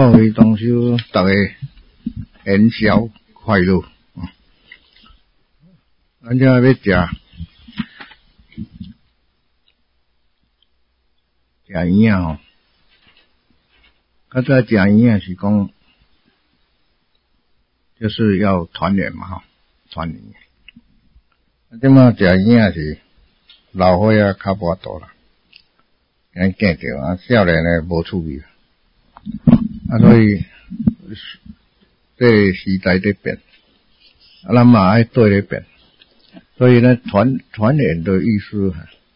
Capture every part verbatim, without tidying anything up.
各位同修，大家元宵快乐！咱这要食食圆仔吼，较早食圆仔是讲，就是要团圆嘛吼，团圆。啊，即马食圆仔是老岁仔较无多啦，咱见着啊，少年诶无趣味。啊，所以这个时代在变，啊，咱嘛爱对咧变，所以呢，团团圆的意思，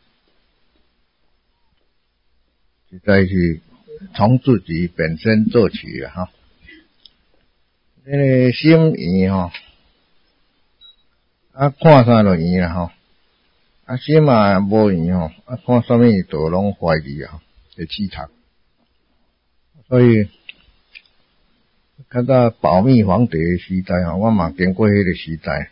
实在是从自己本身做起啊，哈。那个心圆吼，啊，看啥就圆啦吼，啊，心嘛无圆吼，啊，看啥物都拢怀疑啊，会起头。所以，较早保密皇帝的时代吼，我嘛经过迄个时代。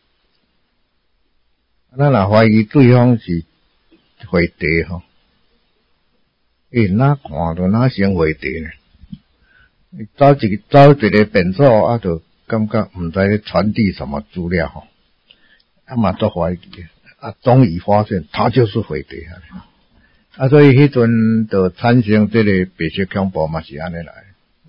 咱若怀疑对方是回地吼，伊哪看就哪成回地呢？走一走一个变数，啊，就感觉毋知咧传递什么资料吼，啊嘛都怀疑，啊，终于发现他就是回地啊。啊，所以迄阵就产生这个白色恐怖嘛是安尼来。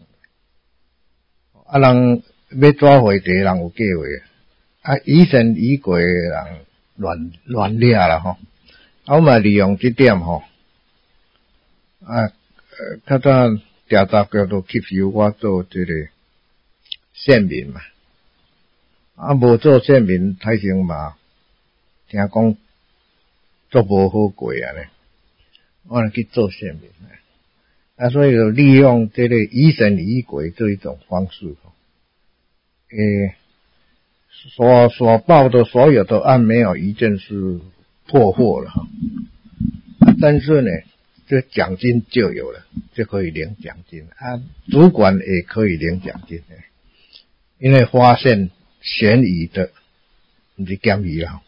啊，人要抓回地，人有计划，啊，疑神疑鬼的人乱乱掠啦吼。啊，我嘛利用这点吼，啊，较早调查局都吸收我做这个县民嘛，啊，无做县民，太成嘛，听讲做无好过啊咧。我来去做县民，啊，所以就利用这个疑神疑鬼这一种方式，诶，所所报的所有的案没有一件是破获了哈，但是呢，这奖金就有了，就可以领奖金啊，主管也可以领奖金，因为发现嫌疑的，不是嫌疑啦。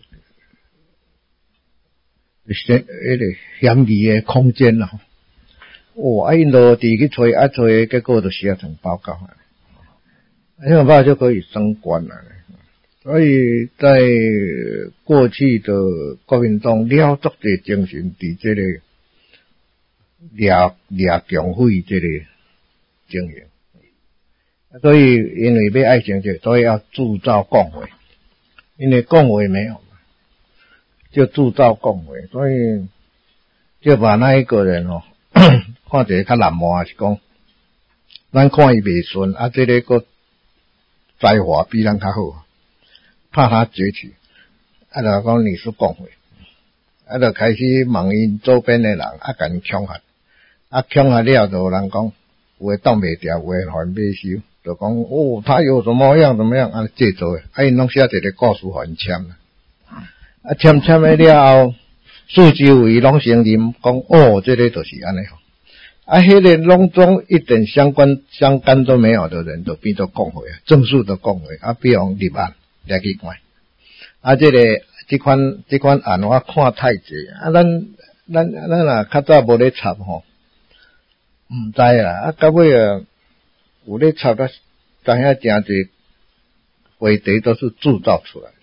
嫌迄个嫌疑的空间啦，哦，啊，因落地去找啊找，结果就写成报告啊，这种报告就可以升官了。所以在过去的国民党了足的精神，伫这个掠掠共匪这个经营，所以因为要爱情这，所以要铸造共匪，因为共匪没有。就铸造共匪，所以就把那一个人哦，看一个较蓝毛是讲，咱看伊袂顺，啊，这个个才华比咱较好，怕他崛起，啊，就讲你是共匪，啊，就开始问因周边的人，啊，甲因恐吓，啊，恐吓了就有人讲，有诶挡袂住，有诶互因买收，就讲哦，他有什么样怎么样啊，制作诶，啊，因拢写一个故事互因签啦。啊，签签了了后，四周围拢承认讲，哦，这个就是安尼吼。啊，迄个拢总一点相关相干都没有的人，都变做共匪啊，正式的共匪啊，比如立案来去关。啊，这个这款这款案我看太济啊，咱咱咱若较早无咧插吼，毋知啦。啊，到尾啊有咧插啦，知影真济回题都是铸造出来的。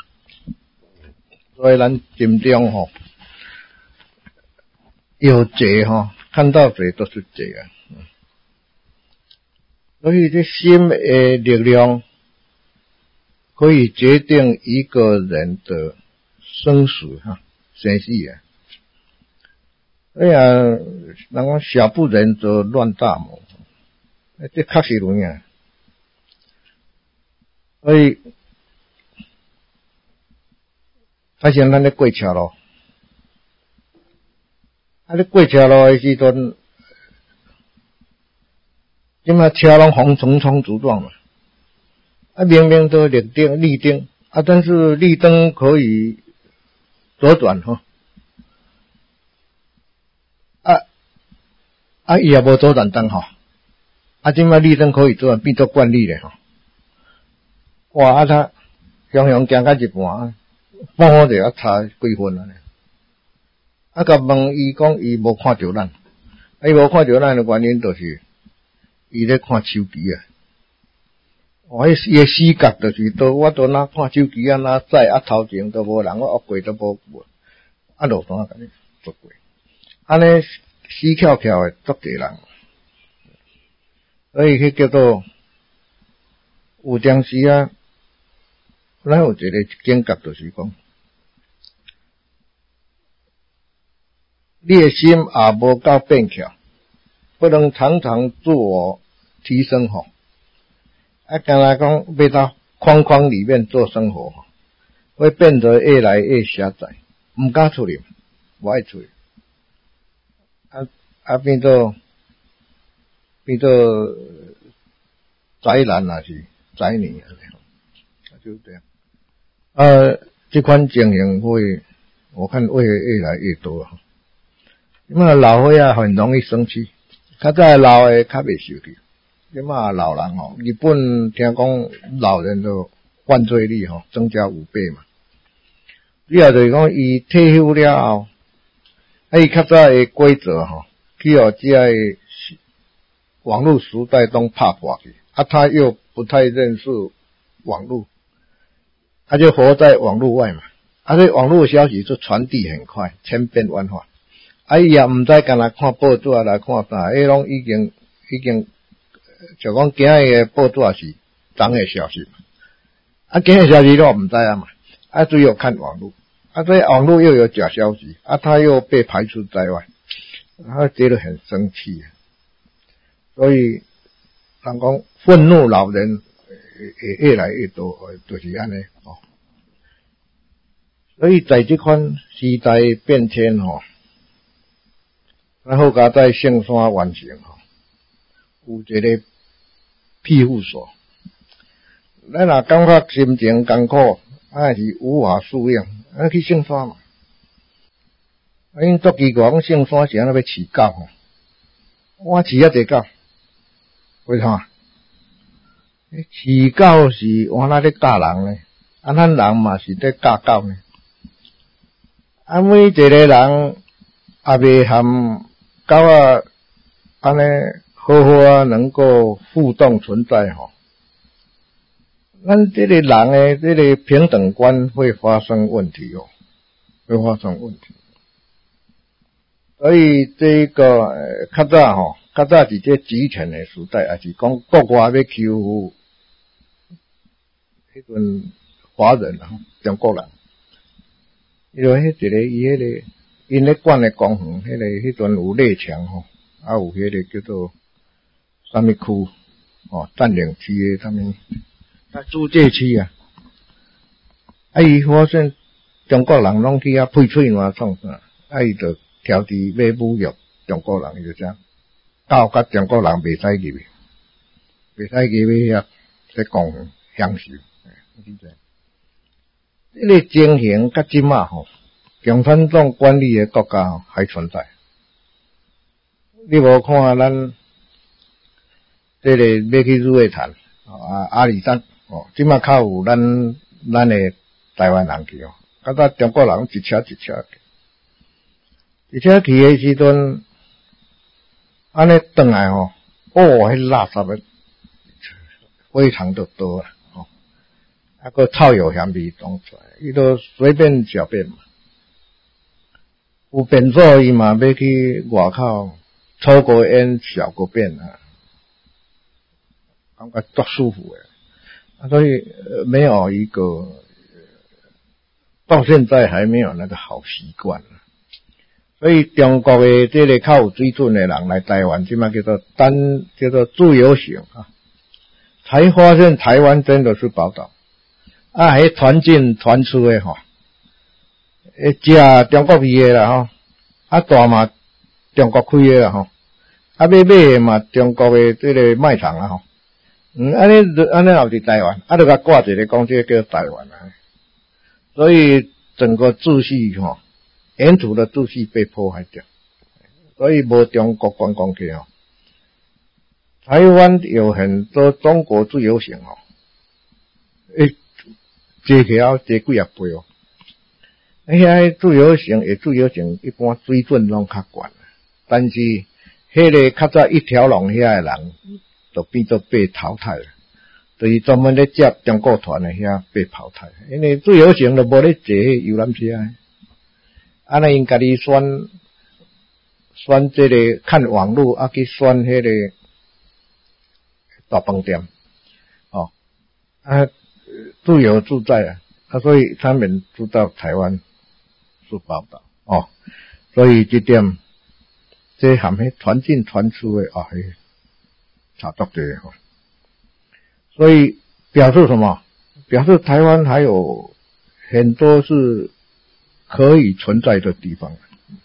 所以咱心中吼有罪吼，看到罪都是罪啊。所以这心的力量可以决定一个人的生死哈，生死啊。哎呀，人讲小不忍则乱大谋，这确实有影。所以。发现咱咧过车路，啊，咧过车路诶时阵，即马车拢红冲冲直撞嘛，啊，明明都绿灯绿灯，啊，但是绿灯可以左转吼，啊啊，伊也无左转灯吼，啊，即马绿灯可以左转，变做惯例咧吼，哇，啊，他雄雄行到一半。半好就要差几分了呢？啊，甲问伊讲，伊无看着咱，伊无看着咱的原因就是伊咧看手机啊。我迄伊诶死角就是倒，我倒哪看手机啊，哪载啊头前都无人，我恶过都无过，啊路单甲你捉过，安尼死翘翘诶足侪人，所以迄叫做有当时啊，咱有一个感觉就是讲，你诶心也无够变巧，不能常常自我提升吼。啊，刚才讲要到框框里面做生活，会变得越来越狭窄，唔敢出去，无爱出去，啊啊变做变做宅男也是宅女啊，就是这样。啊，这款情形会，我看会越来越多啊。因为老岁仔很容易生气，较早老诶较袂受气。即马老人吼，日本听讲老人的犯罪率吼增加五倍嘛。主要就是讲伊退休了后，啊伊较早的规则吼，去互即个网络时代中拍破去，啊他又不太认识网络，他就活在网络外嘛。啊这网络消息就传递很快，千变万化。啊伊也毋知干那看报纸来看啥，迄拢已经已经。就讲今日诶报纸是昨日消息嘛，啊今日消息都唔知啊嘛，啊只有看网络，啊这网络又有假消息，啊他又被排除在外，他觉得很生气，所以人讲愤怒老人也越来越多，就是安尼哦。所以在这款时代变迁吼，然后加在圣山完成吼。有一个庇护所，咱若感觉心情艰苦，还是无法适应，咱去圣山嘛。啊，因足奇怪，讲圣山是安怎要饲狗吼？我饲啊侪狗，为啥？饲狗是我那咧教人呢，啊，咱人嘛是咧教狗呢。啊，每一个人也未含狗啊，安尼。好好啊，能够互动存在吼，咱这个人诶，这个平等观会发生问题哦，会发生问题。所以这个呃，较早吼，较早伫这集权诶时代，也是讲国外要欺负迄阵华人啊，中国人，因为迄一个伊迄个因咧管诶公园，迄个迄阵有列强吼，啊有迄个叫做。什么区？哦，占领区的什么？啊，租界区啊！啊，伊发现中国人拢去遐配喙换创啥？啊，伊就挑剔要侮辱中国人，伊就讲，狗甲中国人袂使入去，袂使入去遐在公园享受。这个情形甲即马吼，共产党管理的国家吼还存在。你无看咱？这个要去日月潭啊，阿里山哦，即马较有咱咱的台湾人去哦，甲咱中国人一车一车去，一车去的时阵，安尼转来吼，哦，迄垃圾的非常的多啊，哦，啊个臭油香味冲出来，伊都随便小便嘛，有便所伊嘛要去外口抽个烟小个便啊。感觉多舒服诶，所以、呃、没有一个到现在还没有那个好习惯。所以中国的这个较有水准的人来台湾，现在叫做单叫做自由行啊，才发现台湾真的是宝岛啊！迄传进传出的吼，诶，食中国味的啦吼，啊大嘛中国开的啦吼，啊要买的嘛中国的这个卖场啦吼。嗯，安尼安尼也是台湾，啊，就甲挂一个讲这个叫台湾啊，所以整个秩序吼，沿途的秩序被破坏掉，所以无中国观光客哦。台湾有很多中国自由行哦，诶，坐起来坐几啊倍哦，迄遐自由行诶，自由行一般水准拢较悬，但是迄个较早一条龙遐诶人。 都变做被淘汰了，就是专门咧接中国团的遐被淘汰，因为最有钱就无咧坐迄游览车，安尼因家己选选这个看网络啊去选迄个大饭店，哦啊自由自在啊，啊所以他们知道台湾是宝岛哦，所以这点这含迄传进传出的啊，迄差足多吼。所以表示什么？表示台湾还有很多是可以存在的地方。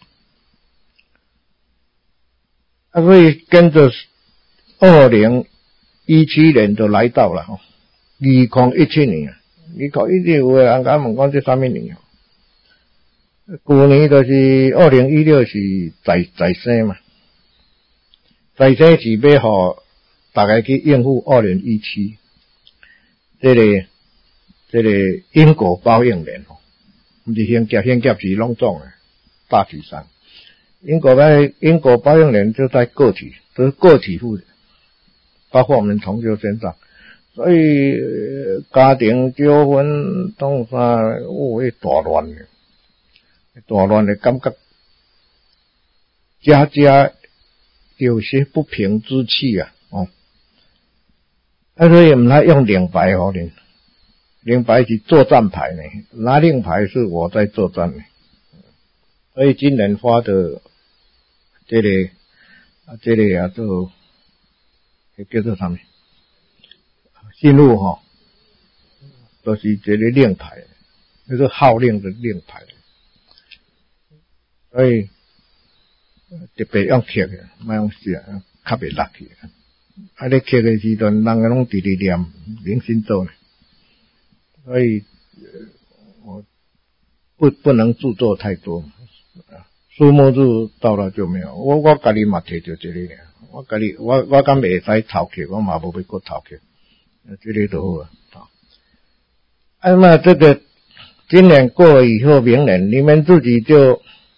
啊，所以跟着二零一七年就来到了吼，二零一七年啊，二零一七有的人甲问讲这什么年？去年就是二零一六是在在生嘛，在生是要互大家去应付二零一七。这个这个因果报应年吼，不是现劫，现劫是拢总的大体上，因果报因果报应年就在个体，都是个体负的，包括我们同修身上，所以、呃、家庭纠纷当啥，哦，会大乱的，大乱的感觉，家家有些不平之气啊，哦。啊，所以唔来用领牌哦，领领牌是作战牌呢，拿令牌是我在作战呢。所以今年发的这个啊，这个啊，就叫做什么？信入哈，都是这个令牌，那个号令的令牌。所以特别用刻的，莫用写，较袂落去。啊！咧刻的时阵，人个拢直直念明心咒呢，所以我不不能著作太多，数目字到了就没有。我我家己嘛摕着这个尔，我家己我我敢袂使偷刻，我嘛无要搁偷刻，这个就好了。啊，那这个今年过了以后，明年你们自己就。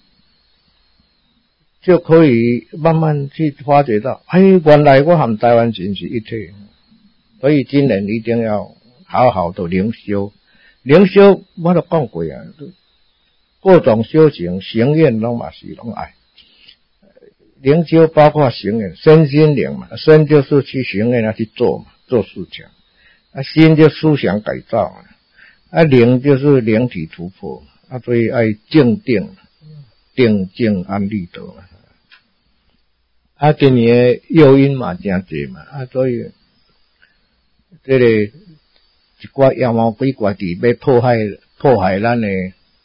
就可以慢慢去发觉到，哎，原来我和台湾人是一体，所以今年一定要好好的灵修。灵修我都讲过啊，各种修行、行愿拢嘛是拢爱。灵修包括行愿，身心灵嘛，身就是去行愿啊去做嘛，做事情；啊，心就思想改造嘛，啊，灵就是灵体突破啊，所以爱静定、定静安立德嘛。啊，今年诱因嘛真侪嘛，啊，所以这个一寡妖魔鬼怪伫要迫害迫害咱的，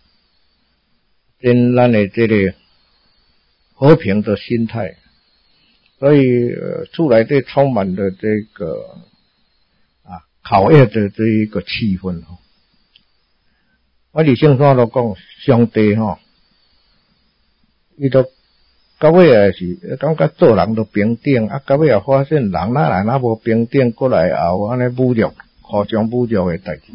跟咱的这个和平的心态，所以、呃、出来这充满了这个啊考验的这一个气氛哦。我伫圣山都讲，上帝吼，伊都。到尾也是感觉做人都平等，啊，到尾也发现人哪来哪无平等，过来后安尼侮辱、互相侮辱的代志。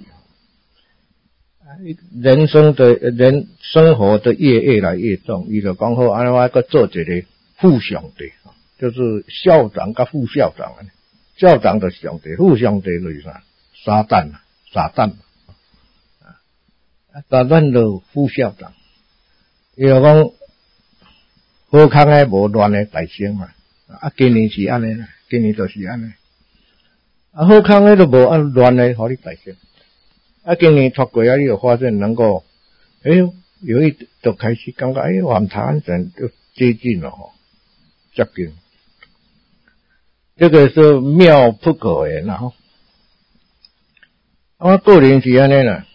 人生的人生活的越越来越重，伊就讲好，安尼我搁做一个副上帝，就是校长甲副校长，校长就是上帝，副上帝就是啥？撒旦啊，撒旦啊，撒旦就副校长，伊就讲。好康诶，无乱诶大声嘛，啊，今年是安尼啦，今年就是安尼，啊，好康诶都无按乱诶，互你大声，啊，今年脱过啊，你就发现能够，诶、欸，有一就开始感觉，诶、欸，我们台湾人就接近了吼，接近，这个是妙不可言啦吼，我个人是安尼啦。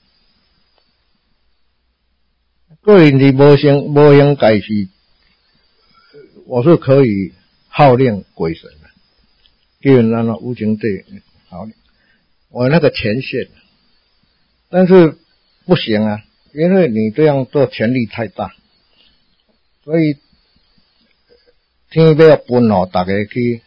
个人是无相无应该是。我是可以号令鬼神的，基本上呢无情对号令，我那个权限，但是不行啊，因为你这样做权力太大，所以天要分哦，大家去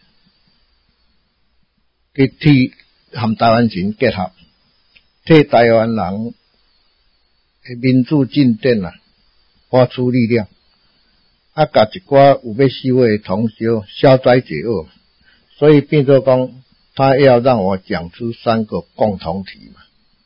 去替和台湾人结合，替台湾人的民主进展啊，发出力量。啊，甲一寡有要修的同修消灾解厄， 所以变作讲，他要让我讲出三个共同体嘛。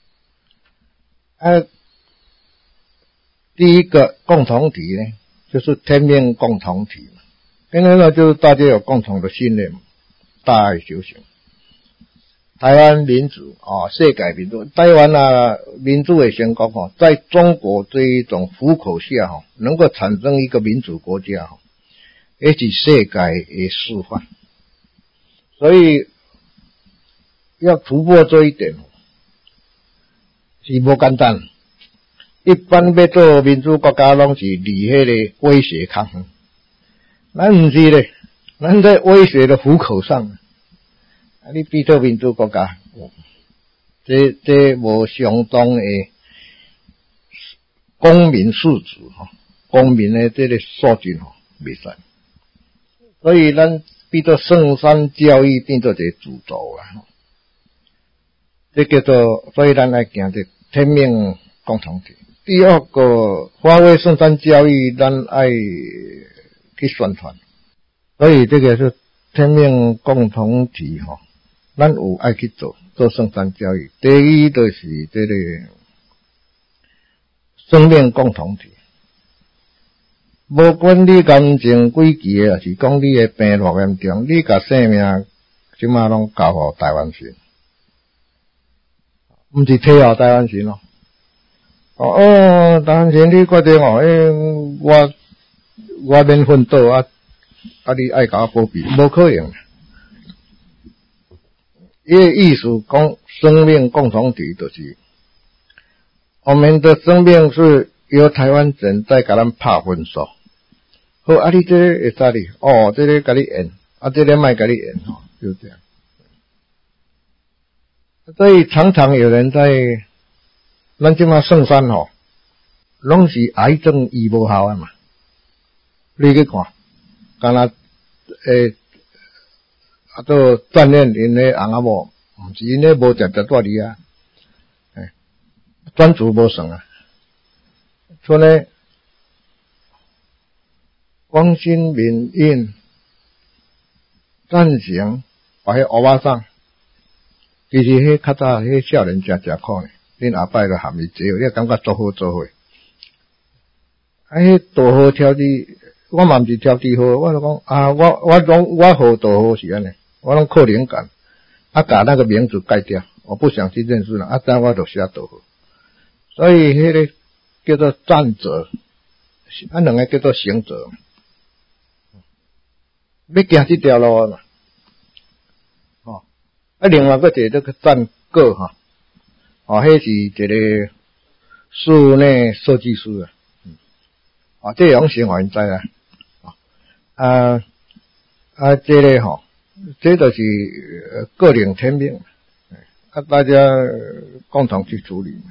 啊，第一个共同体呢，就是天命共同体嘛。天命呢，就是大家有共同的信念，大爱修行。台湾民主啊，世界民主，台湾啊民主的成功哈，在中国这一种虎口下哈，能够产生一个民主国家哈，也是世界的示范。所以要突破这一点是不简单。一般要做民主国家，拢是离迄个威胁抗衡，咱不是咧，咱在威胁的虎口上。啊！你比做民主国家，这这无相当的公民素质吼，公民的这个素质吼，袂使。所以咱比做圣山教育变做一个主轴啊，这叫做，所以咱来行这天命共同体。第二个，发挥圣山教育，咱爱去宣传，所以这个是天命共同体吼。咱有爱去做做圣山教育。第一就是这个生命共同体，无管你感情几期的，是讲你的病偌严重，你甲性命即马拢交互台湾神，毋是替互台湾神咯。哦，台湾神你决定哦，诶，我我免奋斗啊，啊你爱甲我保庇，无可能。伊个意思讲，生命共同体就是我们的生命是由台湾人在甲咱拍分数。好，啊，你这个会使哩？哦，这个甲你演，啊，这个莫甲你演吼，就这样。所以常常有人在咱即马圣山吼，拢是癌症医无效啊嘛。你去看，敢若诶。啊，都锻炼因咧翁仔某，毋是因咧无食食大哩啊，诶，专注无算啊。所以呢，光新民运赞成把迄乌巴桑，其实迄较早迄少年真真苦呢，恁阿伯就含伊坐，你感觉做好做伙。啊，迄道号挑剔，我嘛毋是挑剔好，我就讲啊，我我拢我好道号是安尼。我拢靠灵感，啊，把那个名字改掉，我不想去认识了，啊，但我就写倒好。所以迄个叫做战者，啊，两个叫做行者，要行这条路嘛，哦，啊，另外个一个个战果哈，哦，迄是一个室内设计师啊，啊，这样生活因知啦，啊啊，这个吼。这就是个人天命，啊，大家共同去处理。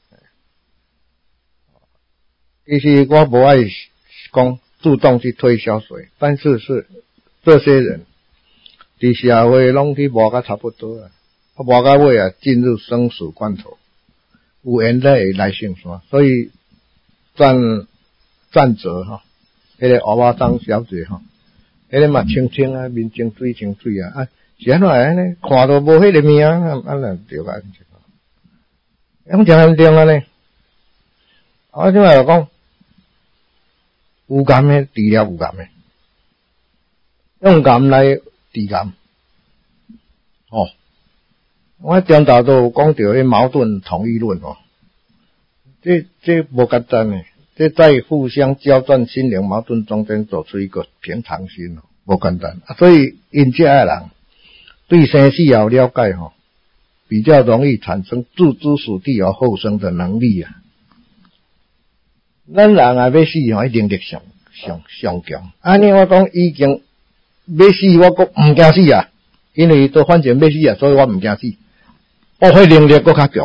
其实我不爱讲主动去推销谁，但是是这些人，伫社会拢去磨甲差不多啊，啊磨到尾啊进入生死关头，有缘才会来胜山，所以战战者哈，迄个欧巴桑小姐哈。迄个嘛清清啊，面清水清水啊，啊，是安怎安尼？看到无迄个命啊，安尼对个，咁真严重啊呢？我即摆就讲，有癌诶治疗有癌诶，用癌来治癌。哦，我中昼都有讲到迄矛盾统一论哦，这这无简单诶。这在互相交战心灵矛盾中间走出一个平常心哦，不简单。所以因这的人对生死有了解吼，比较容易产生置之死地而后生的能力啊。咱人啊要死吼，能力上上上强。安尼我讲已经要死，我阁唔惊死啊，因为都反正要死啊，所以我唔惊死。哦，迄能力阁较强。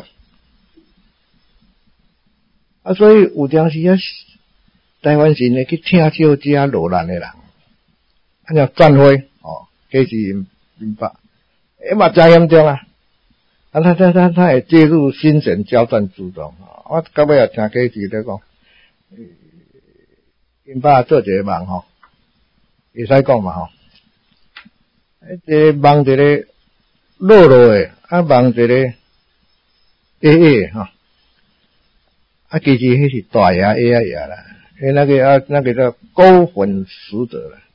啊，所以有当时啊，台湾人呢去听少这落难的人，啊叫战灰哦，这是明白，哎嘛真严重啊！啊，他他他他也介入新神交战之中啊！我到尾也听这是咧讲，因爸做一个梦吼，会使讲嘛吼， 这望一个落落的，啊望一个矮矮哈，啊其实迄是大牙矮啊牙啦，诶那个啊那个叫高粉实者啦，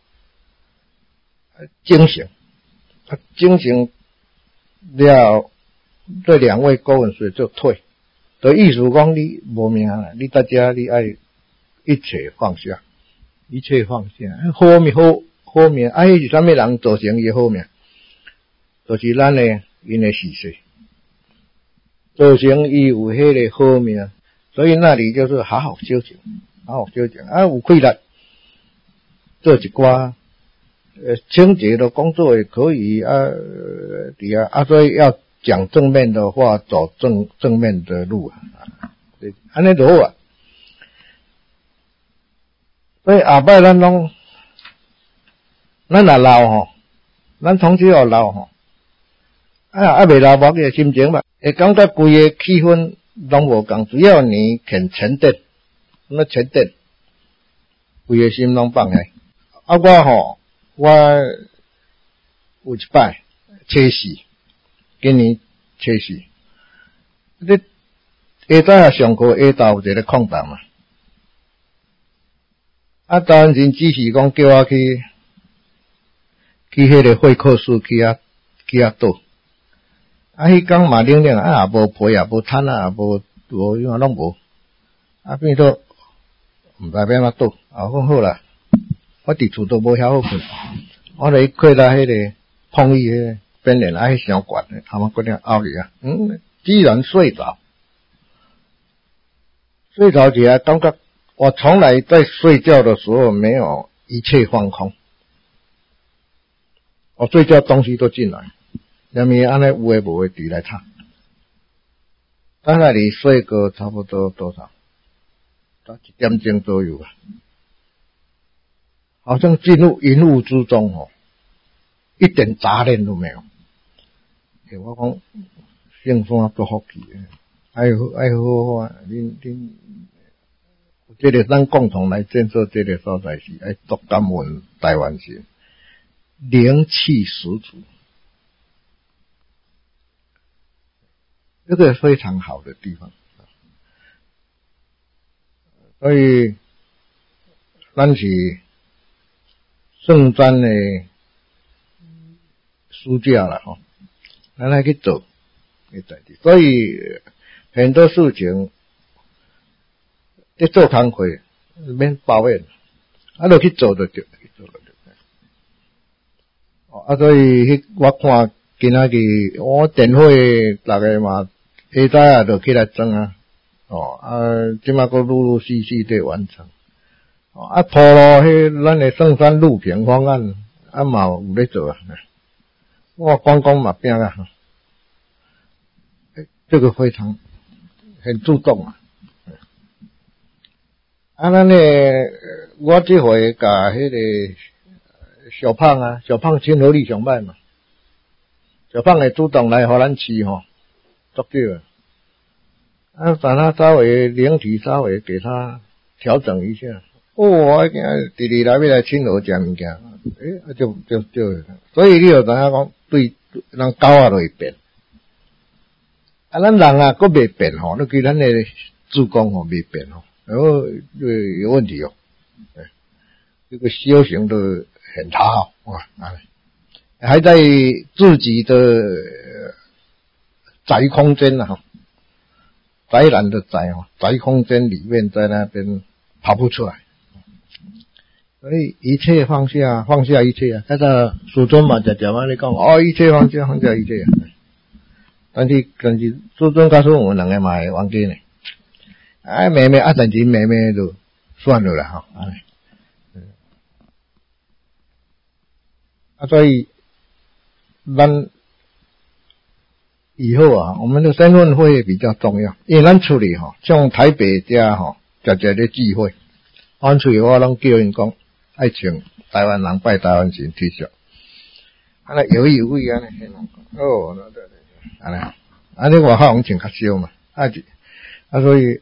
精神，啊精神了，这两位高粉实就退，的意思讲你无命啦，你大家你爱一切放下，一切放下，好命好好命，啊迄是啥物人造成伊好命？就是咱的因的死世，造成伊有迄个好命，所以那里就是好好修行，好好修行啊，有气力做一寡呃清洁的工作也可以啊，对啊，啊所以要讲正面的话，走正正面的路啊，对，安尼就好啊。所以下摆咱拢，咱若老吼，咱从小要老吼。啊，啊未老无个心情嘛，会感觉规个气氛拢无共，只要你肯沉淀，什么沉淀，规个心拢放开。啊，我吼，我有一摆初四，今年初四，你下早啊上课下昼有一个空档嘛，啊，当然只是讲叫我去去迄个会客室去啊去啊倒。啊，迄天嘛冷冷啊，也无被也无毯啊，也无无样拢无，啊变做毋知要安怎倒，啊讲好啦，我伫厝都无遐好困，我来开到迄个碰伊迄个边帘啊，迄伤悬的，阿妈决定拗去啊，嗯，居然睡着，睡着起来感觉我从来在睡觉的时候没有一切放空，我睡觉东西都进来。下面安尼有诶无诶伫来吵，等下你睡个差不多多少？到一点钟左右啊，好像进入云雾之中哦，一点杂念都没有。欸、我讲性山都福气诶，爱爱好好啊！恁恁，这个咱共同来建设这个所在是爱多感恩台湾人，灵气十足。这个非常好的地方，所以咱是圣山的书架了哈，咱来去做，所以很多事情在做工课免抱怨，啊，就去做就对，去做就对。啊，所以我看。今仔日我电会大家嘛，下早啊就起来装啊，哦啊，即马佫陆陆续续在完成，哦啊，拖咯，迄咱的圣山路平方案啊嘛有咧做啊，我光光嘛拼啊，这个非常很注重啊，啊，咱呢，我这回甲迄个小胖啊，小胖亲和力上歹嘛。小胖会主动来互咱饲吼，足少啊！把他稍微灵体稍微给他调整一下。哦，我今弟弟来要来亲我食物件，诶、欸，就就就，所以你就知影讲，对，人狗啊都会变，啊，咱人啊佫未变吼，你对咱的主公吼未变吼，然后就有问题哦。欸、这个修行都很差哦，哇！啊还在自己的宅空间啊，宅男的宅哦，宅空间里面在那边跑不出来，所以一切放下，放下一切啊！那个祖尊嘛，就讲嘛，你讲哦，一切放下，放下一切啊！但是但是祖尊告诉我们两个嘛会忘记呢，哎，妹妹啊，但是妹妹就算了啦哈，啊，所以。咱以后啊，我们的身份会比较重要，因为咱处理哈，像台北家哈，常常咧聚会，阮处理我拢叫因讲爱穿台湾人拜台湾神 T 恤，安尼有有位安尼，哦，对对对，安尼，安尼外口人穿较少嘛，啊啊，所以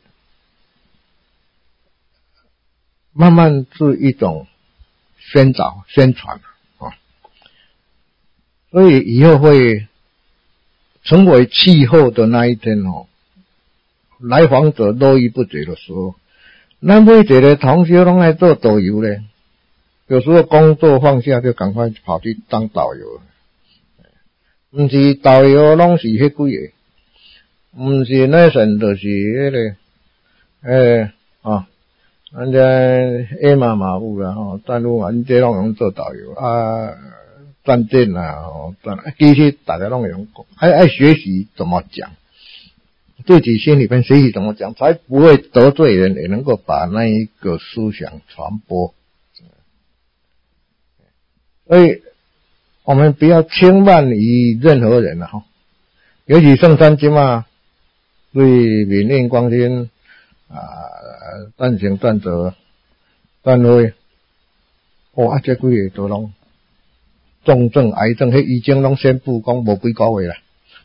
慢慢是一种宣导宣传。 所以以后会成为气候的那一天哦，来访者络绎不绝的时候，咱每一个同学拢爱做导游咧，有时候工作放下就赶快跑去当导游，不是导游拢是迄几个，不是那神就是迄个，诶啊，人家艾玛马夫啦吼，但路人这拢用做导游啊，战舰啦吼，其实大家拢用，爱爱学习怎么讲。自己心里面学习怎么讲，才不会得罪人，也能够把那一个思想传播。所以，我们不要轻慢于任何人了哈。尤其圣山今嘛，对缅甸光天啊、战行战者、战辉，哇，这几个都拢重症、癌症，迄医生拢宣布讲无几个月啦。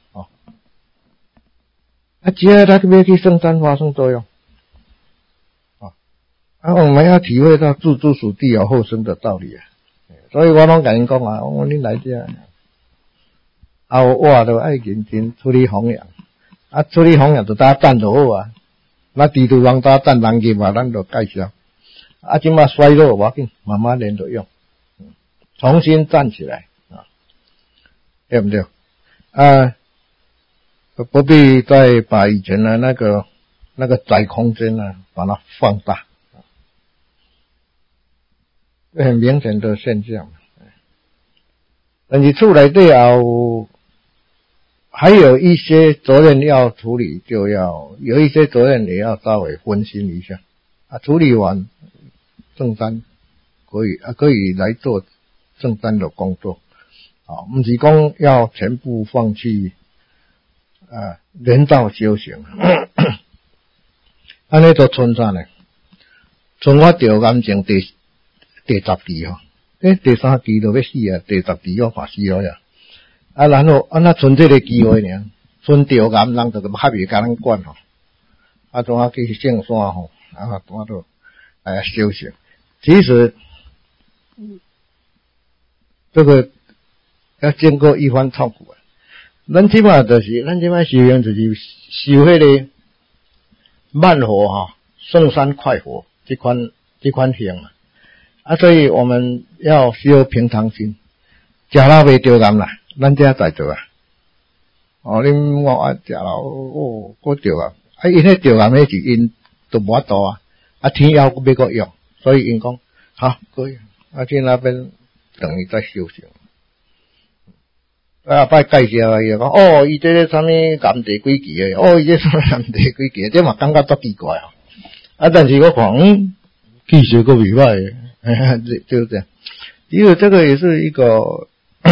啊，只要他要去圣山发生作用，啊，啊，我们要体会到置之死地而后生的道理啊。所以我拢甲因讲啊，我讲你来这，啊，我都爱认真处理弘扬，啊，处理弘扬就大家赞就好啊。那地图王大家赞人去嘛，咱就介绍。啊，即马衰落无要紧，慢慢练就用，重新站起来啊，对不对？啊。不必再把以前的那个那个窄空间呢，把它放大，这很明显的现象。但是出来对后，还有一些责任要处理，就要有一些责任也要稍微分心一下啊。处理完正山可以啊，可以来做正山的工作啊，不是讲要全部放弃。啊，人道修行，安尼都存啥呢？从我得癌症第第十期吼，诶，第三期就要死啊，第十期我怕死了呀。啊，然后啊，那存这个机会呢，存得癌人就较袂甲咱管吼，啊，怎啊去圣山吼，啊，怎啊都来修行。其实这个要经过一番痛苦啊。咱即马就是，咱即马修行就是修迄个慢活哈，圣山快活这款这款行啊，啊，所以我们要修平常心，食老袂着癌啦，咱这在做啊。哦，恁我啊食老哦，我着啊，啊，因迄着癌迄是因都无法度啊，啊，天要要个用，所以因讲好可以，啊，去那边等于在修行。啊，摆介绍啊，伊讲哦，伊这个啥物甘地几期诶，哦，伊这啥物甘地几期，这嘛感觉足奇怪哦。啊，但是我看，嗯，气血个袂歹诶，就就这样。因为这个也是一个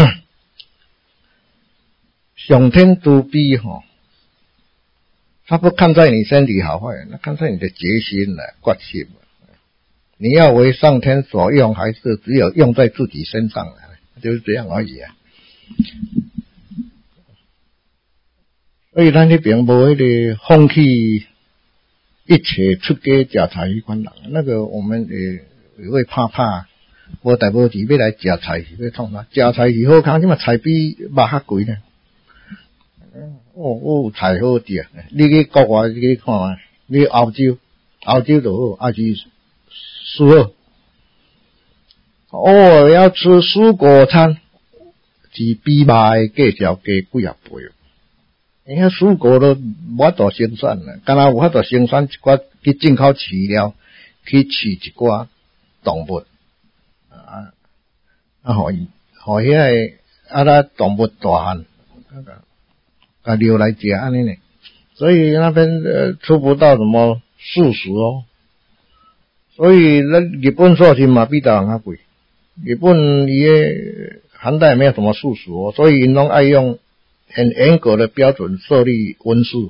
上天独臂哈，他不看在你身体好坏，那看在你的决心了、决心。你要为上天所用，还是只有用在自己身上，就是这样而已啊。所以咱那边无迄个放弃一切出家食菜迄款人，那个我们也也会怕怕，无代无志要来食菜是要创啥？食菜是好康，即嘛菜比肉较贵呢。哦哦，菜好食，你去国外你去看啊，你去澳洲，澳洲就好，还是蔬好。哦，要吃蔬果餐。是比肉的价钱加几啊倍，因遐蔬果都无法度生产啦，敢若有法度生产一寡去进口饲料，去饲一寡动物，啊啊，互伊互遐个啊那动物大汉，啊留来食安尼呢，所以那边呃吃不到什么素食哦，所以咱日本寿司嘛比台湾较贵，日本伊个。汉代没有什么素食哦，所以因拢爱用很严格的标准设立温室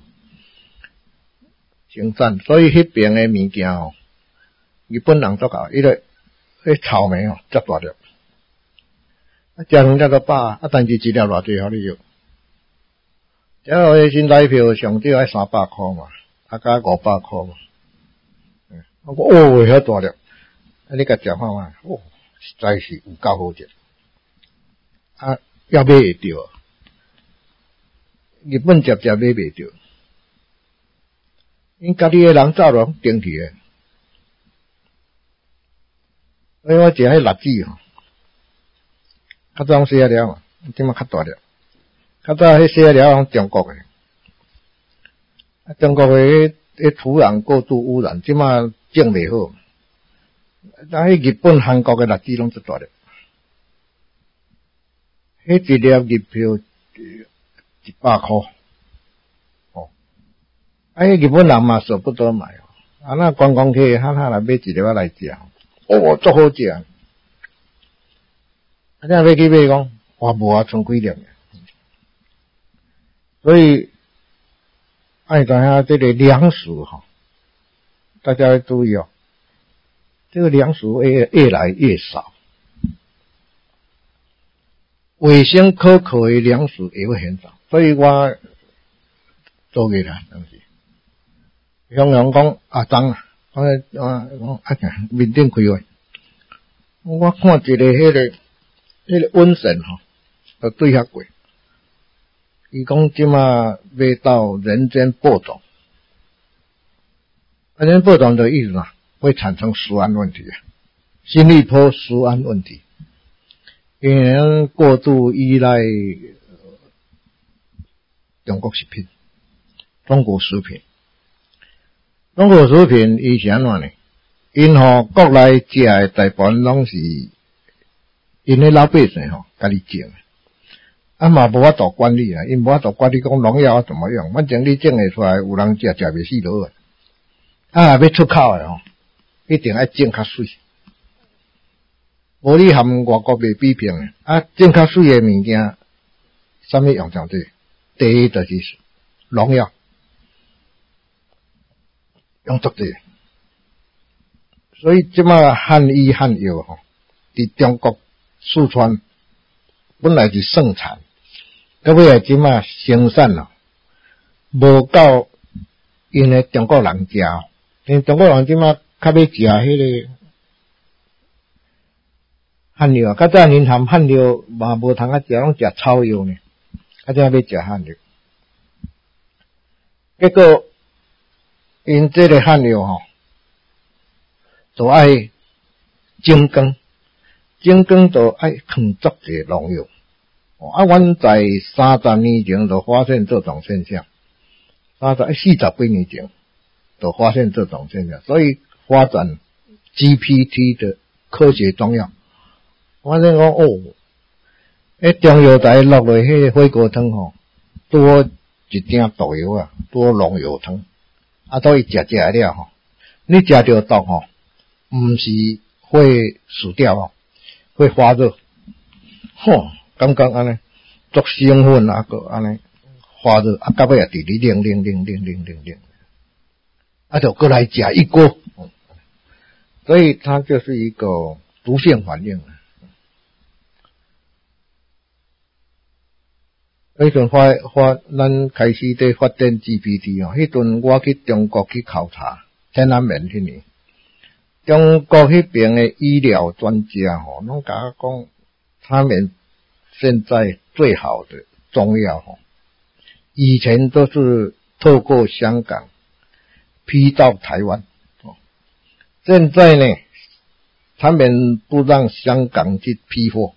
生产，所以迄边的物件哦，日本人做搞，伊个迄草莓哦，足大粒，啊，食两粒都饱啊，但是一粒偌济互你用，这个新台票上少爱三百块嘛，啊加五百块嘛，嗯，我讲哦，遐大粒，啊你甲食看嘛，哦，实在是有够好食。啊， 要买会着，日本直接买袂着，因家己诶人走了顶去诶。所以我食迄辣子吼，较早细仔了嘛，即马较大了。较早迄细仔了拢中国诶，啊中国诶迄土壤过度污染，即马种袂好。但迄日本、韩国诶辣子拢足大粒，迄一粒日票一百箍，哦，啊迄日本人嘛舍不得买哦，啊那观光客哈哈来买一粒仔来食。哦，足好食！啊，你若要去买讲，我无啊，剩几粒。所以爱知影这个粮食哈，大家要注意哦，这个粮食越越来越少，卫生可口的粮食也会很少。所以我做个啦，当时向人讲阿张啊。我我我啊面顶开话，我看一个迄、那个迄、那个瘟神吼，就对遐过。伊讲即马要到人间播种，人间播种的意思嘛，会产生食安问题啊，新加坡食安问题，因为过度依赖中国食品、中国食品。中国食品以前怎呢？因吼国内食诶大部分拢是因迄老百姓吼家己种诶，啊嘛无法度管理啊，因无法度管理讲农药怎么用，反正你种诶出来有人食食袂死落诶，啊要出口诶吼，一定要种较水，无你含外国袂比拼诶，啊种较水诶物件，啥物用上济？第一就是农药。用足济，所以即马汉医汉药吼，伫中国四川本来是盛产，到尾来即马生产咯，无够因诶中国人食，因中国人即马较要食迄个汉药，较早因含汉药嘛无通啊食，拢食草药呢，啊即马要食汉药，结果因这个汉药吼。就爱精耕，精耕就爱放足侪农药。啊，阮在三十年前就发现这种现象，三十四十几年前就发现这种现象，所以发展 G P T 的科学中药。我先讲哦，迄中药材落落迄个火锅汤吼，多一点毒药啊，多农药汤，啊，所以食食了吼，你食着毒吼。毋是会死掉哦，会发热，吼，感觉安尼，足兴奋啊，个安尼发热，啊，到尾也直直冷冷冷冷冷冷冷，啊，就过来食一锅，所以它就是一个毒性反应。迄阵发发，咱开始在发展 G P T 哦，迄阵我去中国去考察天安门迄年。中国迄边的医疗专家吼，拢甲我讲，他们现在最好的中药吼，以前都是透过香港批到台湾，现在呢，他们不让香港去批货，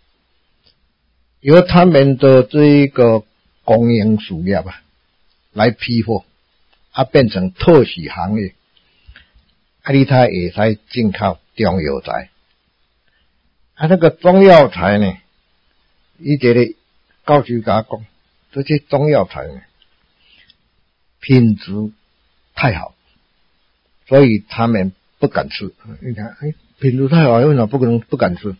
由他们的这一个公营事业啊来批货，啊变成特许行业。啊，你他会使进口中药材，啊，那个中药材呢，伊这个教授甲我讲，这些中药材呢，品质太好，所以他们不敢吃。你看，哎，品质太好，为什么不可能不敢吃？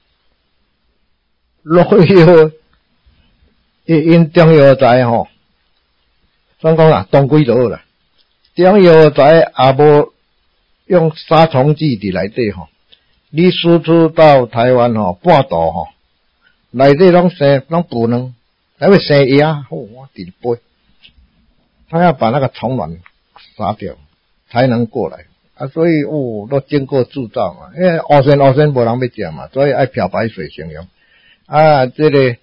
农药，因因中药材吼，怎讲啦？当归就好啦，中药材也无。用杀虫剂伫内底吼，你输出到台湾吼，半度吼，内底拢生拢不能，还会生鸭，哦，我直背，他要把那个虫卵杀掉，才能过来啊。所以哦，都经过制造嘛，因为乌参乌参无人要食嘛，所以爱漂白水形容啊。这个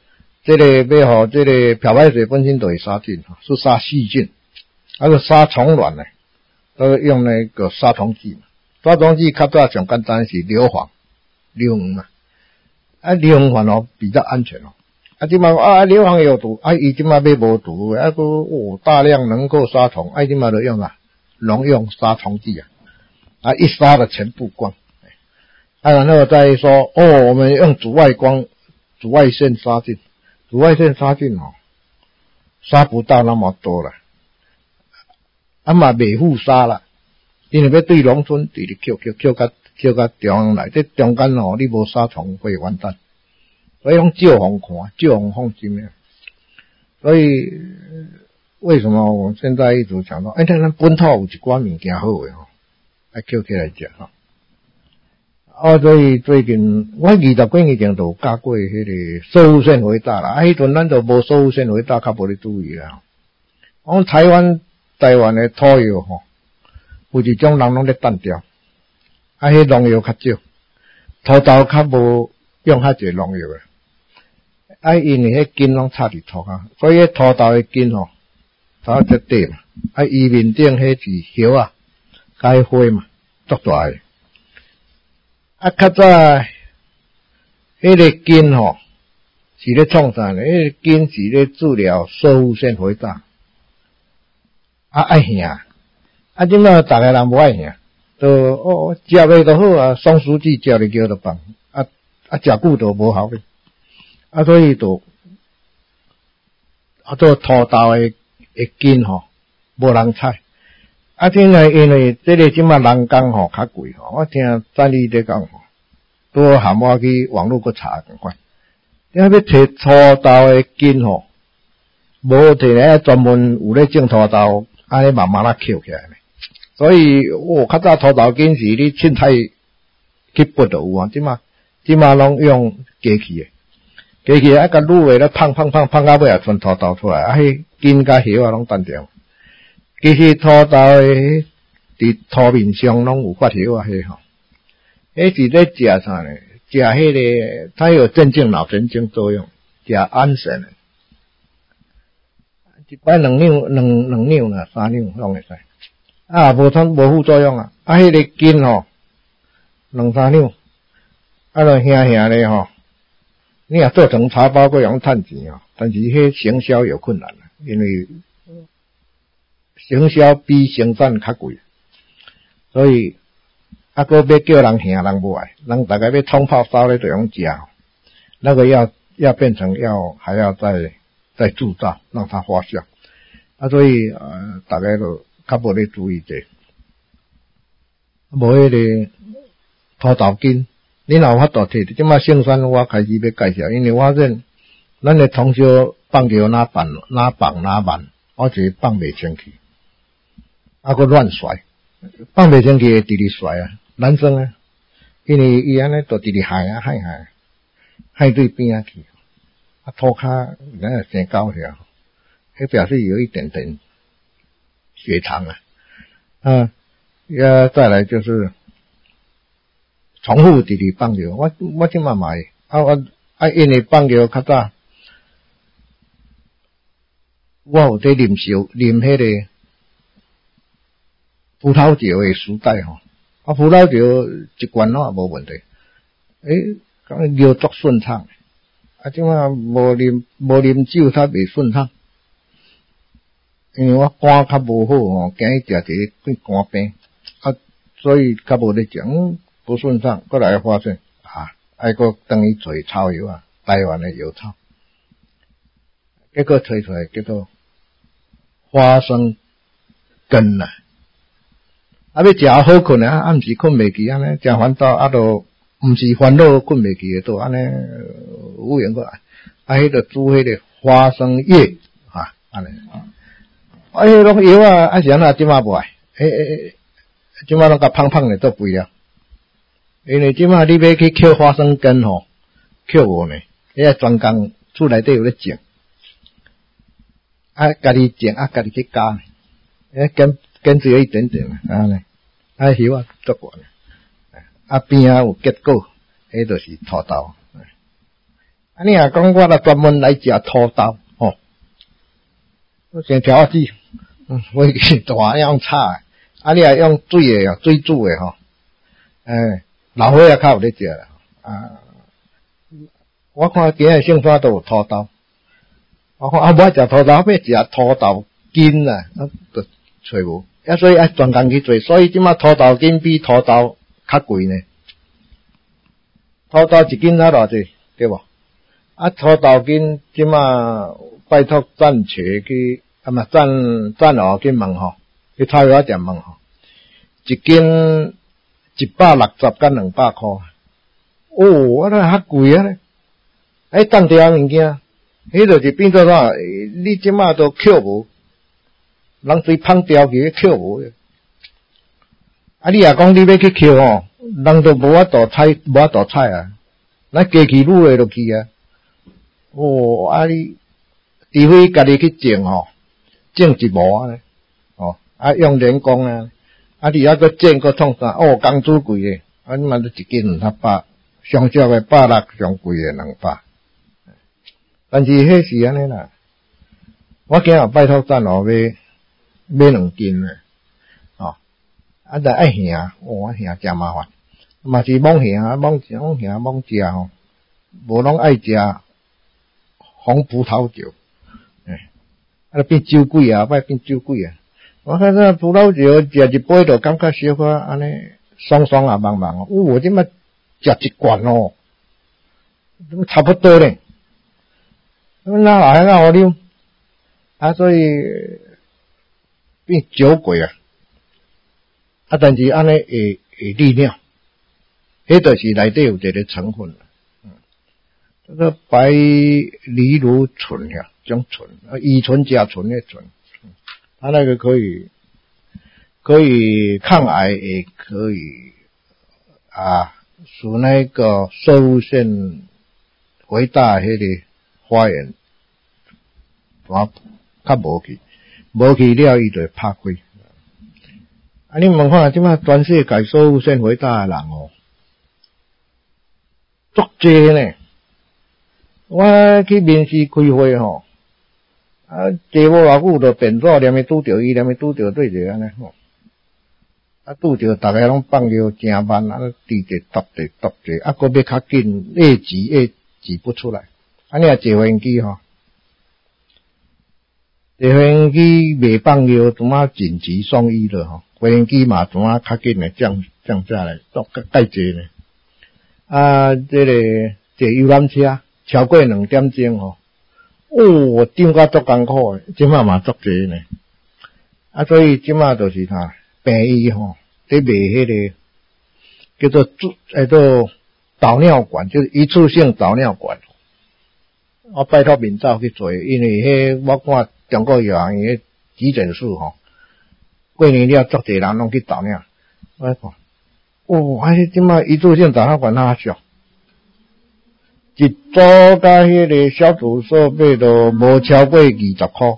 这个要互这个漂白水本身就会杀菌，是杀细菌，啊个杀虫卵呢，都用那个杀虫剂嘛。杀虫剂较早上简单是硫磺、硫磺嘛，啊硫磺反而比较安全哦。啊，即嘛啊硫磺有毒，啊伊即嘛买无毒，啊个哦大量能够杀虫，啊即嘛就用啊农用杀虫剂啊，啊一杀了全部光。啊然后再说哦，我们用紫外光、紫外线杀菌。紫外线杀菌哦，杀不到那么多了，啊嘛未复杀啦，因为要对农村直直扣扣扣到扣到中央来，这中间哦你无杀虫会完蛋，所以用照红看，照红放心的。所以为什么我现在一直讲说，哎，咱本土有一寡物件好诶吼，爱扣起来食吼。哦，所以最近我二十几年前就加过迄个疏线回答啦，啊，迄阵咱就无疏线回答，较无咧注意啦。我们台湾台湾的土药吼，有一种人拢咧单调，啊，迄农药较少，土豆较无用较侪农药诶，啊，因为迄根拢插伫土啊，所以土豆的根吼，它只短嘛，啊，伊面顶迄是叶啊，甲迄花嘛，足大诶。啊，较早迄个根吼是咧创啥呢？迄个根是咧治疗疏腺肥大，啊爱疼，啊即摆逐个人无爱疼，都哦食诶都好啊，松鼠剂食咧叫就放，啊啊食久都无效咧，啊所以就啊做土豆诶诶根吼无人采。啊，现在因为这个即马人工吼较贵吼，我听专利在讲吼，都喊我去网络去查共款。你要摕土豆诶根吼，无摕咧专门有咧种土豆，安尼慢慢啊捡起来咧。所以我较早土豆根是你凊彩去拔就有啊，即马即马拢用机器诶，机器啊甲卤诶咧胖胖胖胖到尾啊，剩土豆出来，啊迄根甲叶啊拢单掉。其实土豆诶，伫土面上拢有发叶啊，迄吼，迄是咧食啥呢？食迄个，它有镇静脑神经作用，食安神诶，一摆两两两两两啦，三两拢会使，啊，无通无副作用啊，啊，迄个根吼，两三两，啊，就兄兄咧吼，你若做成茶包，佫用趁钱哦，但是迄行销有困难啊，因为行销比生产较贵，所以啊，搁要叫人听人无爱，人大概要冲泡烧咧就用食，那个要要变成要还要再再铸造，让它发酵，啊，所以呃，大概都较无咧注意这，无迄个土豆根，你若有法度摕，即马圣山我开始要介绍，因为我发现咱咧从小放球哪放哪放哪慢，我就是放袂清气。啊，个乱甩，放袂清气会直直甩啊，男生啊，因为伊安尼就直直害啊害害，害对边啊去，啊涂骹咱也生高条，迄表示有一点点血糖啊，啊，也再来就是重复直直放球，我我即嘛买，啊我啊因为放球较早，我有在啉烧啉迄个。葡萄酒诶时代吼，啊葡萄酒一罐拢也无问题，诶，讲尿足顺畅，啊即马无啉无啉酒较袂顺畅，因为我肝较无好吼，惊伊食一个肝病，啊所以较无咧讲不顺畅，过来发现啊，爱个等于找草药啊，台湾诶药草，结果吹出来叫做花生根啊。啊，要食好困啊，暗时困袂去安尼，真烦恼，啊，都毋是烦恼困袂去诶，都安尼有闲过来，啊，迄个煮迄个花生叶啊，安尼，啊，迄种药啊，啊是安那即马无爱，诶诶诶，即马拢甲胖胖诶做肥了，因为即马你要去捡花生根吼，捡无呢，迄个专工厝内底有咧种，啊，家己种啊，家己去加，诶根。根只有一点点啊，呢，啊叶啊足悬，啊边啊有结果，迄就是土豆， 啊，你若讲我若专门来食土豆，吼，我先调子，嗯，我是大用炒的，啊，你若用水的，水煮的吼，诶，老伙仔较有咧食啦，啊，我看今日姓沙都有土豆，我看啊，无爱食土豆，要食土豆筋啊，啊，都找无，啊，所以爱专工去做，所以即马土豆筋比土豆较贵呢，土豆一斤才偌济，对无？啊，土豆筋即马拜托赞车去，啊嘛赞赞哦去问吼，去菜花店问吼，一斤一百六十到两百块，哦，啊那较贵啊咧，哎，当地物件，迄就是变做啥？你即马都捡无，人随芳掉去捡无，啊，你若讲你要去捡吼，人都无法度采，无法度采啊，咱机器愈下落去啊。哦，啊你，除非家己去种吼，种一亩啊咧，哦，啊用人工啊，啊你还佫种佫创啥？哦，工资贵诶，啊你嘛都一斤两百八，上少诶百六，上贵诶两百。但是迄是安尼啦，我今日拜托赞哦，要买两斤诶，哦，啊但爱馅，哦馅真麻烦，嘛是罔馅啊，罔罔馅罔食吼，无拢爱食。红葡萄酒，诶，啊变酒鬼啊，歹变酒鬼啊！我看那葡萄酒食一杯就感觉小可安尼爽爽啊，茫茫哦。哦，我即摆食一罐哦，差不多咧。那哪还那好啉？啊，所以变酒鬼啊！啊，但是安尼会会利尿，迄就是内底有一个成分。这个白藜芦醇呀，种醇，啊，乙醇甲醇的醇，它那个可以可以抗癌，也可以啊，使那个射物腺肥大迄个发炎，啊，较无去，无去了伊就会拍开。啊，你问看，即摆全世界射物腺肥大的人哦，足济呢。我去面试开会吼，啊，坐无偌久就变做连咪拄着伊，连咪拄着对者安尼吼，啊，拄着逐个拢放尿真慢，啊，滴者答者答者，啊，搁要较紧，越挤越挤不出来。啊，你若坐飞机吼，坐飞机未放尿，怎啊紧急送医了吼？飞机嘛怎啊较紧诶降降下来，都介济呢。啊，这个坐游览车。超过两点钟吼，哦，顶甲足艰苦诶，即马嘛足济呢。啊，所以即马就是啥，病医吼，伫卖迄个叫做注，叫做导尿管，就是一次性导尿管。我拜托民众去做，因为迄我看中国药行迄急诊室吼，过年了足济人拢去导尿。我看，哦，啊，即马一次性导尿管哪俗？一组甲迄个小组设备都无超过二十箍，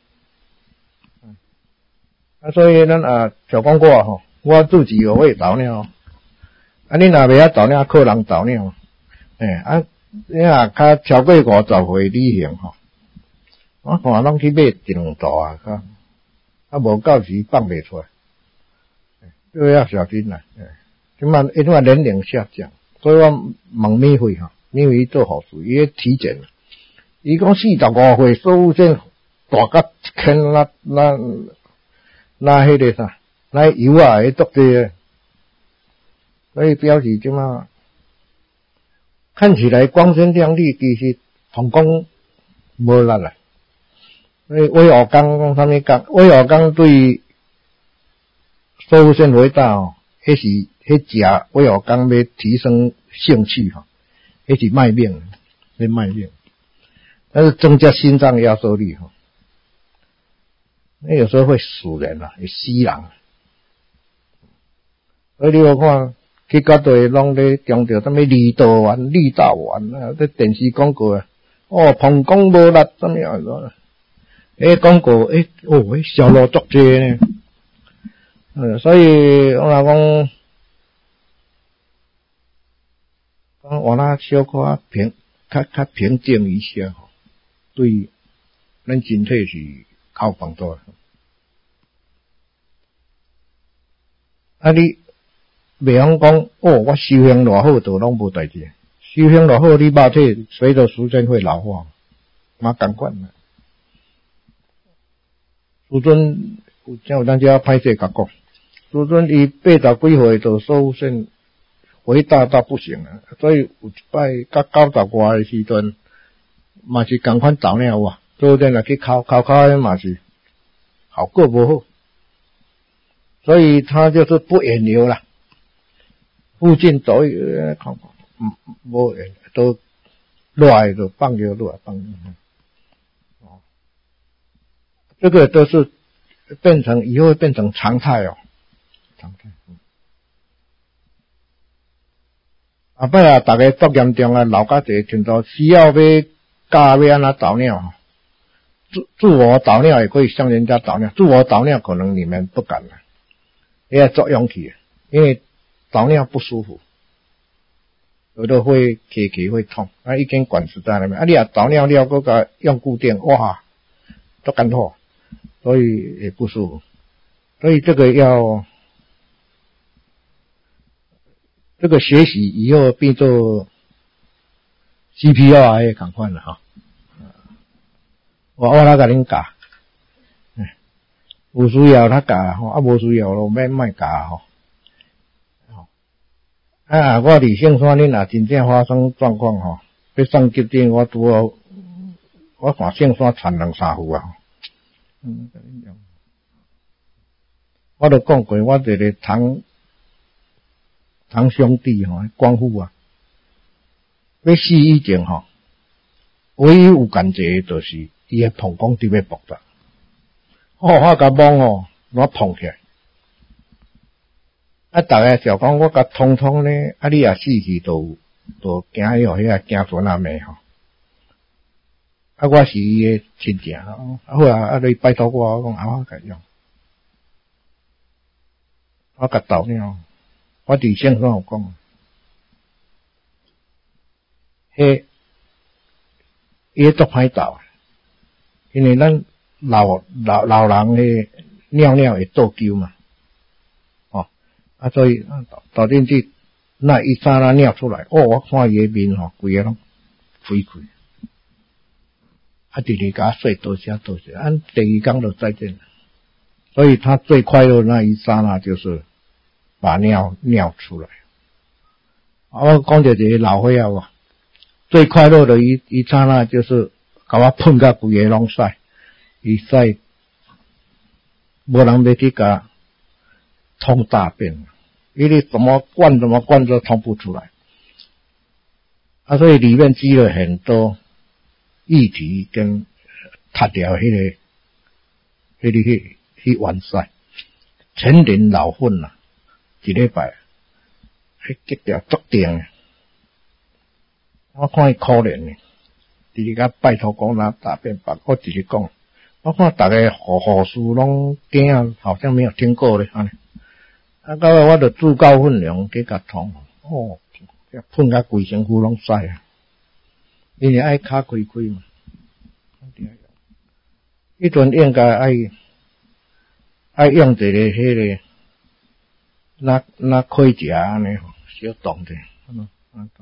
啊，所以咱啊，就讲我吼，我自己有会导尿，啊，你若袂晓导尿，靠人导尿，诶、欸，啊，你若较超过五十岁以上吼，我看拢去买一两组啊，啊，啊，无到时放袂出来，都要小心啦，诶、欸，即摆因为年龄下降，所以我问免费吼。因为伊做好事，伊咧体检，伊讲四十五岁射物腺大甲一圈，那那那迄个啥，那油啊会足济，所以表示即嘛，看起来光鲜亮丽，其实同工无力啦。所以微学讲讲啥物讲，微学讲对射物腺肥大哦，迄是迄食微学讲要提升兴趣吼。迄是卖命，是卖命，但是增加心脏压缩率哈，那有时候会死人啊，会死人。所以你有看，去到对拢咧强调什么力道丸、力道丸啊，这电视广告啊，哦，膀胱无力什么样子？诶，广告诶，哦，诶，销路足济呢。嗯，所以我若讲。我那小可平较较平静一些吼，对咱身体是较有帮助的。啊，你袂晓讲哦，我修行偌好就拢无代志。修行偌好，你肉体随着时间会老化，嘛共款啦。师尊有真有当时歹势甲讲，师尊伊八十几岁就收肾肥大到不行啊，所以有一摆甲九十外的时阵，嘛是共款豆鸟哇，昨天来去烤烤烤的嘛是效果无好，所以他就是不远流啦，附近走一看看，嗯，无远都落来就放流落来放流。哦，这个都是变成以后会变成常态哦，常态。嗯、后摆啊，大家足严重啊，老甲济程度需要要教要安怎导尿，自自我导尿也可以像人家导尿，自我导尿可能你们不敢了，也要做勇气，因为导尿不舒服，有的会起起会痛，啊，一根管子在那边，啊，你啊导尿了，嗰个用固定，哇，都干痛，所以也不舒服，所以这个要这个学习以后变做 C P R 也同款啦哈，我我来甲恁教，有需要他教吼，啊无需要咯免莫教吼。啊，我伫圣山恁若真正发生状况吼，要送急诊，我拄好，我看圣山传两三户啊。嗯，我都讲过，我这个堂堂兄弟吼，光复啊，要死以前吼，唯一有感觉就是伊个膀胱伫要爆炸，哦，我甲懵哦，我碰起来。啊！大家就讲我甲通通咧，啊！你也死去都都惊迄个迄个惊孙阿妹吼。啊！我是伊个亲戚吼，啊好啊！啊！你拜托我，我讲啊，我甲用，我甲斗了，我伫圣上有讲，迄伊足歹斗，因为咱老老老人诶尿尿会倒球嘛。啊，所以倒进去那一刹那尿出来，哦，我看伊个面吼，规个拢飞开。啊，第二家说多谢多谢，按第二天就再见了。所以他最快乐那一刹那就是把尿尿出来。啊，我讲着一个老岁仔哇，最快乐的一一刹那就是甲我喷甲规个拢屎，伊屎无人要去甲通大便。因为怎么灌怎么灌都通不出来，啊，所以里面积了很多液体跟塌掉迄个、迄个、迄、迄完晒，陈年老粉啦，一礼拜，迄结掉足定，我看伊可怜呢，第二个拜托讲拿大便把我直接讲，我看大家护护士拢惊，好像没有听过咧，安尼。啊，到尾我就自告奋勇去甲通，哦，喷甲规身躯拢屎啊！因为爱骹开开嘛，迄阵应该爱爱用一个迄个，那那开食安尼吼，小动者，安安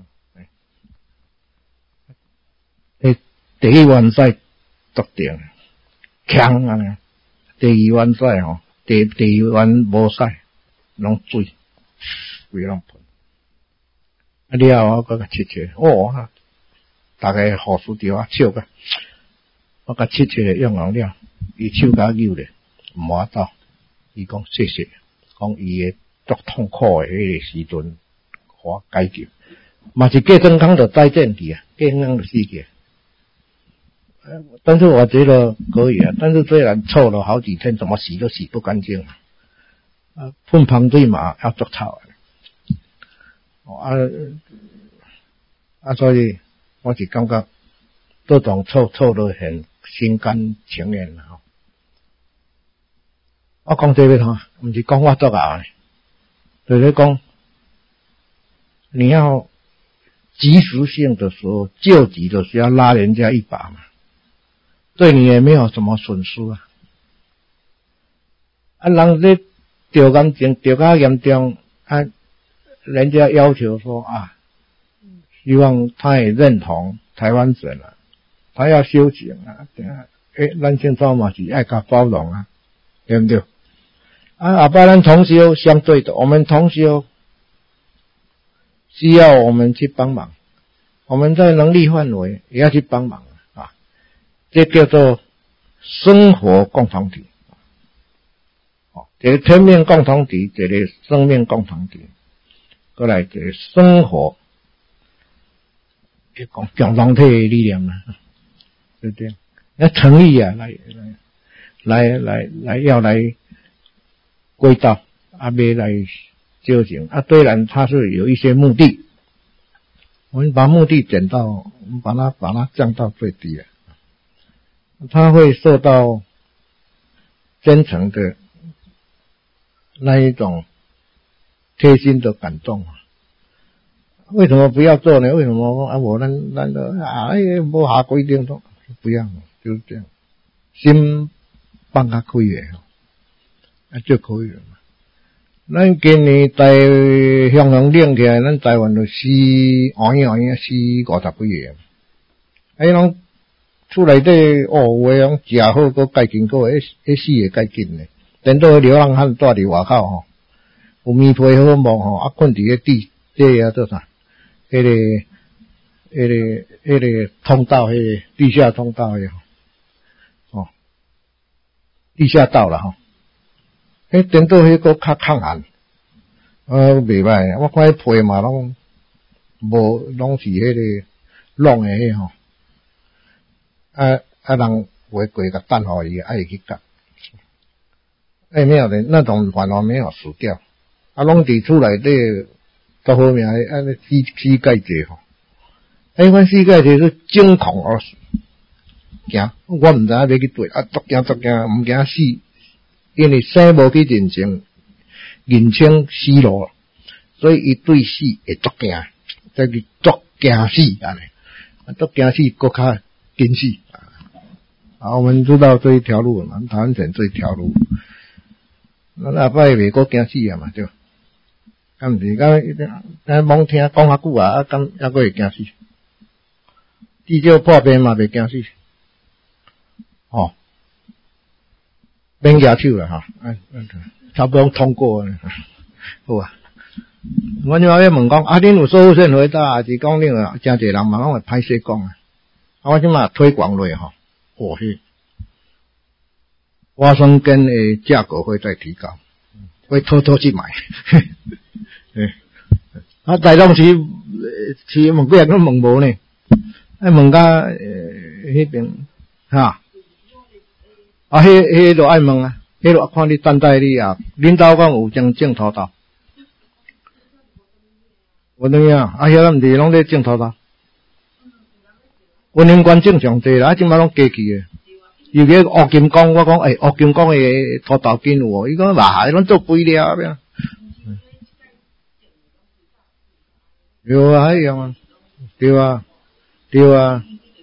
诶，第一弯屎足定，强安尼，第二弯屎吼，第第二弯无屎。拢水，规拢喷。啊，了后我搁甲切切，哦，大家护士伫我笑个，我甲切切用完了，伊手甲扭咧，毋法度。伊讲谢谢，讲伊个足痛苦诶迄个时阵，互我解决。嘛是过健康就再见去啊，过健康就死去。但是我觉得可以啊，但是虽然臭了好几天，怎么洗都洗不干净啊。啊，喷芳水嘛要足臭诶，哦啊啊，所以我是感觉这种臭臭都很心甘情愿啦吼。我讲这个吼，毋是讲我作啊，就是讲你要及时性的时候，救急的时候要拉人家一把嘛，对你也没有什么损失啊。啊，人这得感情得较严重，啊，人家要求说啊，希望他也认同台湾人啊，他要修行啊，诶，咱现在嘛是爱甲包容啊，对不对？啊，阿爸咱同修相对的，我们同修需要我们去帮忙，我们在能力范围也要去帮忙啊，这叫做生活共同体。这个天命共同体，这个生命共同体，过来这个生活，一讲共同体的力量啦，对不对？要诚意啊，来来来来来要来归道，啊，别来修行啊。虽然它是有一些目的，我们把目的减到，我们把它把它降到最低了，它会受到真诚的那一种贴心的感动啊！为什么不要做呢？为什么啊？我咱咱的啊，无下规定都不要，就是这样，心放较开的，啊就可以了嘛。咱今年台向阳领起来，咱台湾就死换一换一死五十几个，啊，伊拢厝内底哦，有诶拢食好，搁介紧，搁迄迄死个介紧呢。等到流浪汉住伫外口吼，有棉被好摸吼，啊困伫迄地，这啊做啥？迄、那个、迄、那个、迄个通道，迄个地下通道迄吼，哦，地下道啦吼。迄等到迄个较抗寒，啊袂歹，我看迄被嘛拢无，拢是迄个拢诶迄吼，啊啊人会过甲等互伊，爱去夹。哎，没有的，那种反而没有死掉，啊，拢伫厝内底，到后面啊，那膝膝盖者吼，哎，阮膝盖者是惊恐而死，惊，我唔知影要去对，啊，足惊足惊，唔惊死，因为生无去认清，认清死路，所以伊对死会足惊，再去足惊死安尼，啊，足惊死，搁较惊死，啊，我们知道这一条路嘛，台湾省这一条路。咱阿爸袂过惊死啊嘛，对，敢毋是？敢咱罔听讲遐久啊，啊，敢还佫会惊死？至少破病嘛袂惊死，哦，免举手啦哈，啊，差不多通过了，好啊。我就要问讲，啊，恁有收线回答，还是讲恁有真侪人嘛拢会歹势讲啊？啊，我即马推广落吼，哦嘿。花生根的价格会再提高，会偷偷去买。啊，台中市市问几啊，都问无呢？啊，问甲呃迄边哈，啊，迄迄就爱问啊，迄就看你等待你啊。领导讲有将种土豆，有等样啊？遐毋是拢咧种土豆？文林关种上济啦，啊，即摆拢加去诶。尤其乌金光，我讲诶，乌金光诶土豆根有哦，伊讲哇，拢做肥料咩？对啊，迄样啊，对啊，对啊。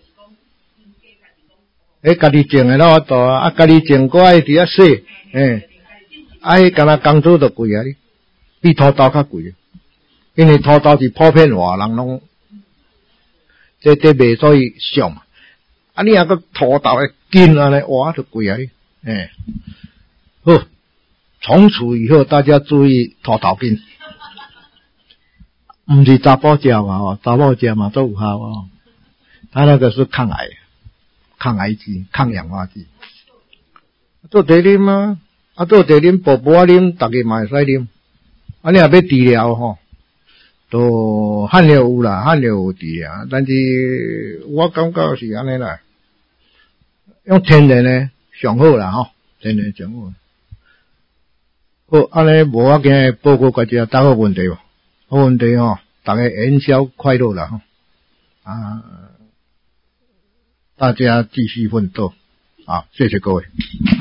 迄家己种诶老多啊，啊家己种个爱伫遐洗，诶，啊迄干那工资就贵啊，比土豆较贵，因为土豆是普遍化，人拢这这卖所以俗嘛。啊，你那个土豆的根啊，呢，哇，就贵啊！哎，好，从此以后大家注意土豆根，不是查甫食嘛哦，查某食嘛都有效哦。它那个是抗癌、抗癌剂、抗氧化剂。做茶啉啊，啊做茶啉，薄薄啊啉，大家嘛会使啉。啊，你若要治疗吼，都汗流有啦，汗流有治疗，但是我感觉是安尼啦。用天然的上好啦吼，天然上好。好，安尼无要紧，报告大家，答好问题无？好问题吼，大家元宵快乐啦吼！啊，大家继续奋斗啊！谢谢各位。